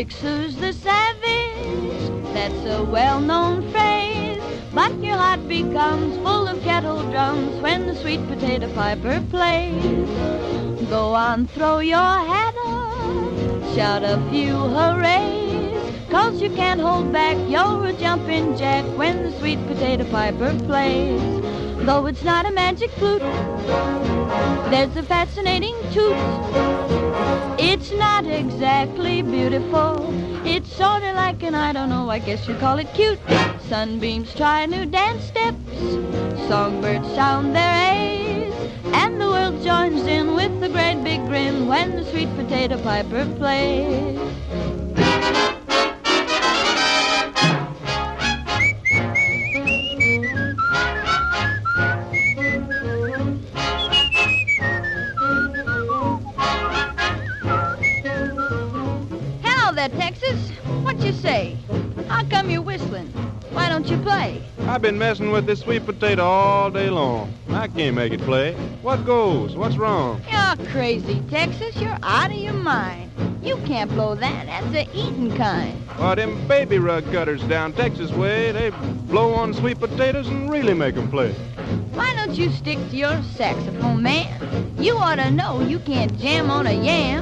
who's the savage? That's a well-known phrase. But your heart becomes full of kettle drums when the sweet potato piper plays. Go on, throw your hat up, shout a few hoorays, 'cause you can't hold back, you're a jumping jack when the sweet potato piper plays. Though it's not a magic flute, there's a fascinating toot. It's not exactly beautiful, it's sorta like I don't know, I guess you'd call it cute. Sunbeams try new dance steps, songbirds sound their A's, and the world joins in with a great big grin when the sweet potato piper plays. Hello there, Texas. What you say? How come you're whistling? Why don't you play? I've been messing with this sweet potato all day long. I can't make it play. What goes? What's wrong? You're crazy, Texas. You're out of your mind. You can't blow that. That's the eating kind. Well, them baby rug cutters down Texas way, they blow on sweet potatoes and really make 'em play. Why don't you stick to your saxophone, man? You ought to know you can't jam on a yam.